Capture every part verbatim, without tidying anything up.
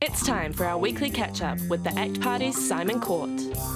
It's time for our weekly catch-up with the ACT Party's Simon Court.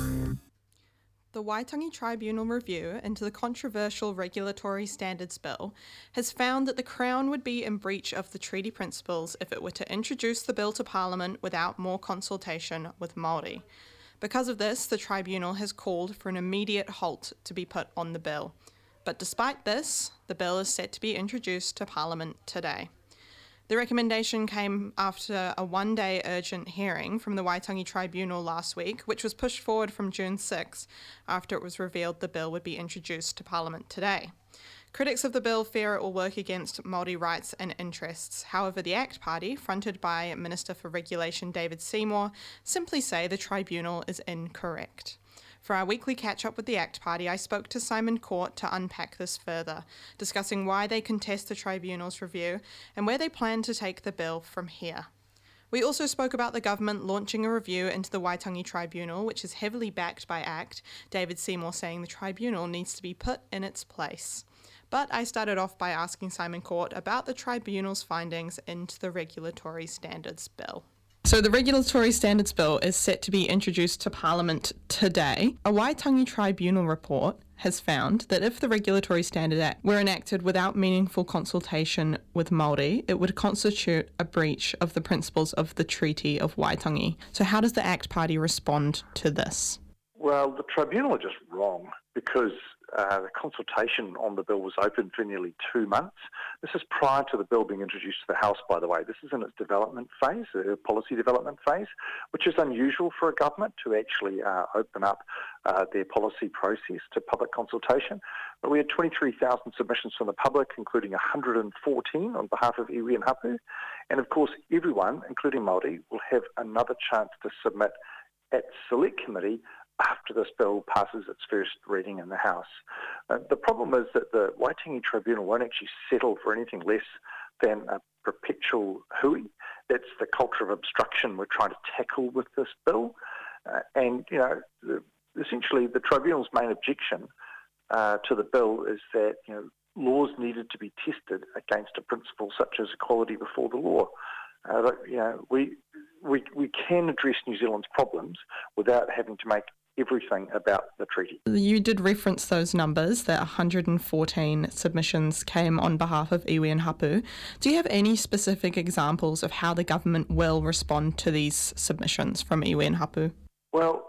The Waitangi Tribunal review into the controversial Regulatory Standards Bill has found that the Crown would be in breach of the treaty principles if it were to introduce the bill to Parliament without more consultation with Māori. Because of this, the Tribunal has called for an immediate halt to be put on the bill. But despite this, the bill is set to be introduced to Parliament today. The recommendation came after a one-day urgent hearing from the Waitangi Tribunal last week, which was pushed forward from June sixth after it was revealed the bill would be introduced to Parliament today. Critics of the bill fear it will work against Māori rights and interests. However, the ACT Party, fronted by Minister for Regulation David Seymour, simply say the Tribunal is incorrect. For our weekly catch-up with the ACT Party, I spoke to Simon Court to unpack this further, discussing why they contest the Tribunal's review and where they plan to take the bill from here. We also spoke about the government launching a review into the Waitangi Tribunal, which is heavily backed by ACT, David Seymour saying the Tribunal needs to be put in its place. But I started off by asking Simon Court about the Tribunal's findings into the Regulatory Standards Bill. So the Regulatory Standards Bill is set to be introduced to Parliament today. A Waitangi Tribunal report has found that if the Regulatory Standard Act were enacted without meaningful consultation with Māori, it would constitute a breach of the principles of the Treaty of Waitangi. So how does the ACT Party respond to this? Well, the Tribunal are just wrong because uh, the consultation on the bill was open for nearly two months. This is prior to the bill being introduced to the House, by the way. This is in its development phase, the policy development phase, which is unusual for a government to actually uh, open up uh, their policy process to public consultation. But we had twenty-three thousand submissions from the public, including one hundred fourteen on behalf of iwi and hapu. And of course, everyone, including Māori, will have another chance to submit at Select Committee after this bill passes its first reading in the House. Uh, the problem is that the Waitangi Tribunal won't actually settle for anything less than a perpetual hui. That's the culture of obstruction we're trying to tackle with this bill. Uh, and, you know, the, essentially the Tribunal's main objection uh, to the bill is that, you know, laws needed to be tested against a principle such as equality before the law. Uh, you know, we, we, we can address New Zealand's problems without having to make everything about the treaty. You did reference those numbers, that one hundred fourteen submissions came on behalf of iwi and hapu. Do you have any specific examples of how the government will respond to these submissions from iwi and hapu? Well,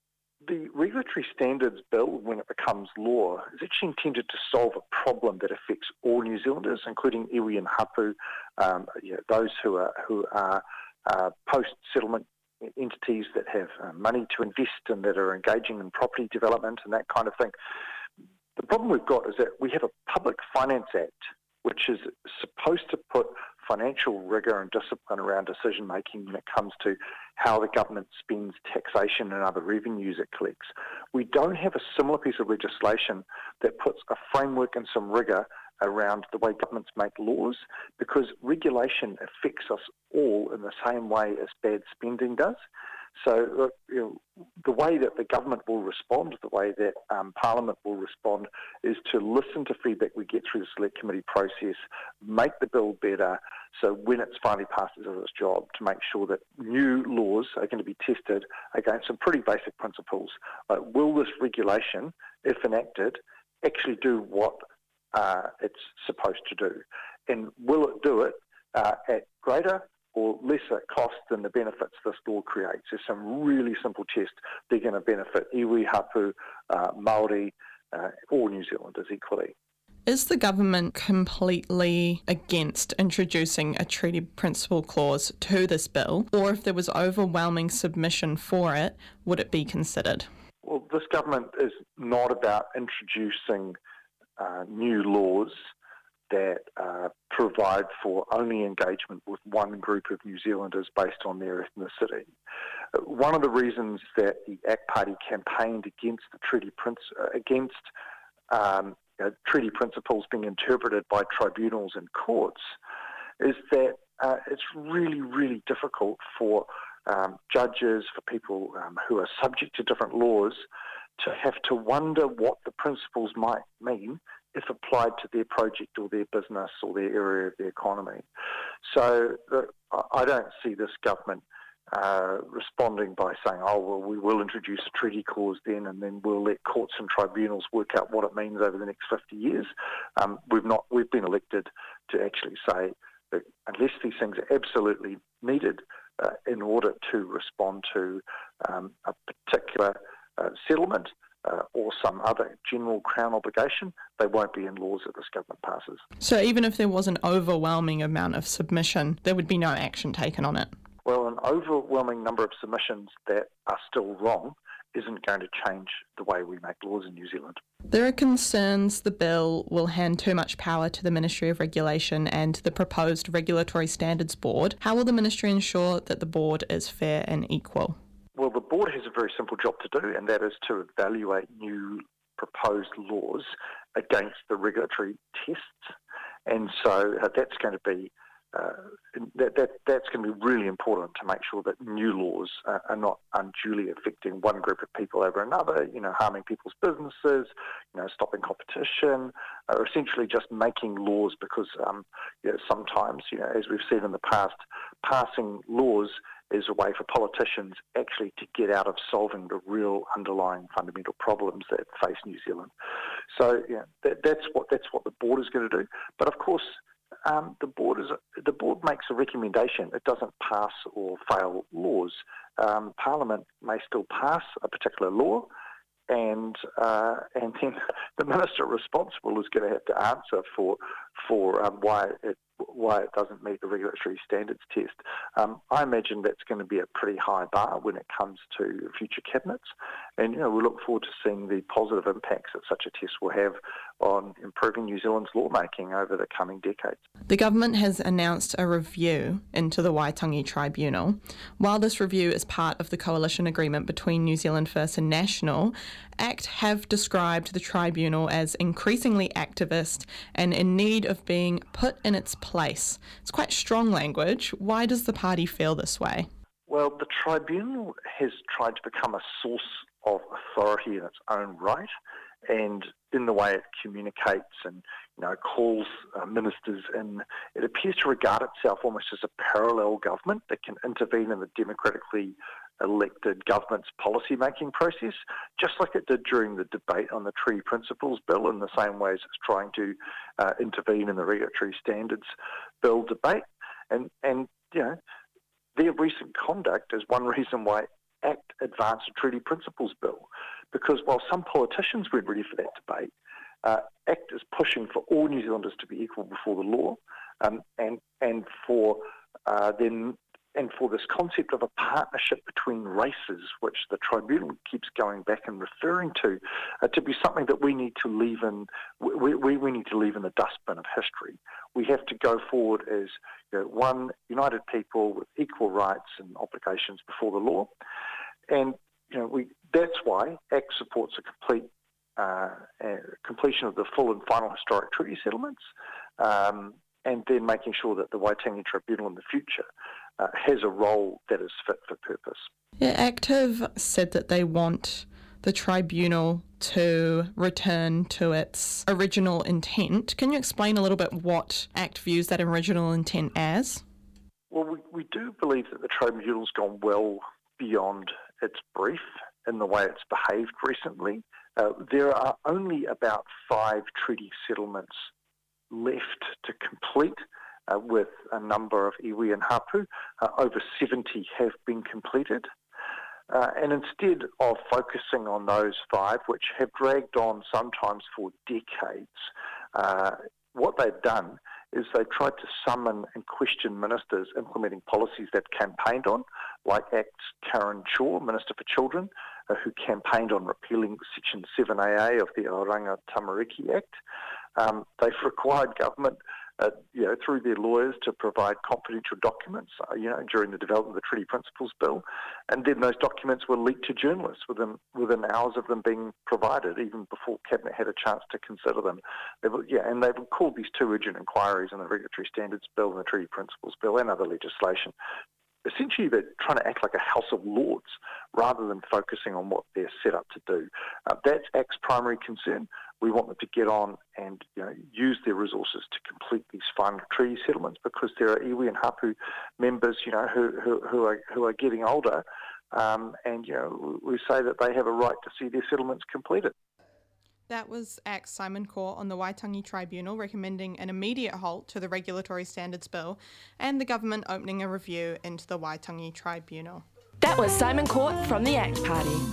the Regulatory Standards Bill, when it becomes law, is actually intended to solve a problem that affects all New Zealanders, including iwi and hapu, um, you know, those who are, who are uh, post-settlement entities that have uh, money to invest and that are engaging in property development and that kind of thing. The problem we've got is that we have a Public Finance Act which is supposed to put financial rigour and discipline around decision making when it comes to how the government spends taxation and other revenues it collects. We don't have a similar piece of legislation that puts a framework and some rigour around the way governments make laws, because regulation affects us all in the same way as bad spending does. So you know, the way that the government will respond, the way that um, Parliament will respond, is to listen to feedback we get through the Select Committee process, make the bill better, so when it's finally passed as its job, to make sure that new laws are going to be tested against some pretty basic principles. Like, will this regulation, if enacted, actually do what uh, it's supposed to do? And will it do it uh, at greater or lesser cost than the benefits this law creates? There's some really simple tests. They're going to benefit iwi, hapu, uh, Māori, uh, all New Zealanders equally. Is the government completely against introducing a treaty principle clause to this bill, or if there was overwhelming submission for it, would it be considered? Well, this government is not about introducing uh, new laws that uh, provide for only engagement with one group of New Zealanders based on their ethnicity. One of the reasons that the ACT Party campaigned against the treaty princ- against um, you know, treaty principles being interpreted by tribunals and courts is that uh, it's really, really difficult for um, judges, for people um, who are subject to different laws, to have to wonder what the principles might mean if applied to their project or their business or their area of the economy. So the, I don't see this government uh, responding by saying, oh, well, we will introduce a treaty clause then, and then we'll let courts and tribunals work out what it means over the next fifty years. Um, we've not, we've been elected to actually say that unless these things are absolutely needed uh, in order to respond to um, a particular uh, settlement, Uh, or some other general Crown obligation, they won't be in laws that this government passes. So even if there was an overwhelming amount of submission, there would be no action taken on it? Well, an overwhelming number of submissions that are still wrong isn't going to change the way we make laws in New Zealand. There are concerns the bill will hand too much power to the Ministry of Regulation and the proposed Regulatory Standards Board. How will the Ministry ensure that the board is fair and equal? Well, the board has a very simple job to do, and that is to evaluate new proposed laws against the regulatory tests. And so uh, that's going to be uh, that, that that's going to be really important to make sure that new laws uh, are not unduly affecting one group of people over another. You know, harming people's businesses, you know, stopping competition, or essentially just making laws because um, you know, sometimes, you know, as we've seen in the past, passing laws is a way for politicians actually to get out of solving the real underlying fundamental problems that face New Zealand. So yeah, that, that's what that's what the board is going to do. But of course, um, the board is the board makes a recommendation. It doesn't pass or fail laws. Um, Parliament may still pass a particular law, and uh, and then the minister responsible is going to have to answer for for um, why it why it doesn't meet the regulatory standards test. Um, I imagine that's going to be a pretty high bar when it comes to future cabinets, and you know we look forward to seeing the positive impacts that such a test will have on improving New Zealand's lawmaking over the coming decades. The government has announced a review into the Waitangi Tribunal. While this review is part of the coalition agreement between New Zealand First and National, ACT have described the tribunal as increasingly activist and in need of being put in its place. It's quite strong language. Why does the party feel this way? Well, the tribunal has tried to become a source of authority in its own right, and in the way it communicates and you know calls uh, ministers in, it appears to regard itself almost as a parallel government that can intervene in the democratically elected government's policy-making process, just like it did during the debate on the Treaty Principles Bill, in the same way as it's trying to uh, intervene in the Regulatory Standards Bill debate. And, and you know, their recent conduct is one reason why ACT advanced a Treaty Principles Bill, because while some politicians weren't ready for that debate, uh, ACT is pushing for all New Zealanders to be equal before the law, um, and and for uh, then and for this concept of a partnership between races, which the tribunal keeps going back and referring to, uh, to be something that we need to leave in. We, we, we need to leave in the dustbin of history. We have to go forward as you know, one united people with equal rights and obligations before the law, and you know we. That's why ACT supports a complete uh, uh, completion of the full and final historic treaty settlements, um, and then making sure that the Waitangi Tribunal in the future uh, has a role that is fit for purpose. Yeah, ACT have said that they want the tribunal to return to its original intent. Can you explain a little bit what ACT views that original intent as? Well, we, we do believe that the tribunal's gone well beyond its brief in the way it's behaved recently. Uh, there are only about five treaty settlements left to complete, uh, with a number of iwi and hapu. Uh, over seventy have been completed. Uh, and instead of focusing on those five, which have dragged on sometimes for decades, uh, what they've done is they've tried to summon and question ministers implementing policies they've campaigned on, like ACT's Karen Shaw, Minister for Children, uh, who campaigned on repealing Section seven A A of the Oranga Tamariki Act. Um, they've required government, uh, you know, through their lawyers to provide confidential documents, uh, you know, during the development of the Treaty Principles Bill. And then those documents were leaked to journalists within within hours of them being provided, even before Cabinet had a chance to consider them. They were, yeah, and they've called these two urgent inquiries in the Regulatory Standards Bill and the Treaty Principles Bill and other legislation essentially they're trying to act like a House of Lords rather than focusing on what they're set up to do. Uh, that's ACT's primary concern. We want them to get on and you know, use their resources to complete these final treaty settlements, because there are iwi and hapu members, you know, who who, who are who are getting older, um, and you know, we say that they have a right to see their settlements completed. That was ACT's Simon Court on the Waitangi Tribunal recommending an immediate halt to the Regulatory Standards Bill and the government opening a review into the Waitangi Tribunal. That was Simon Court from the ACT Party.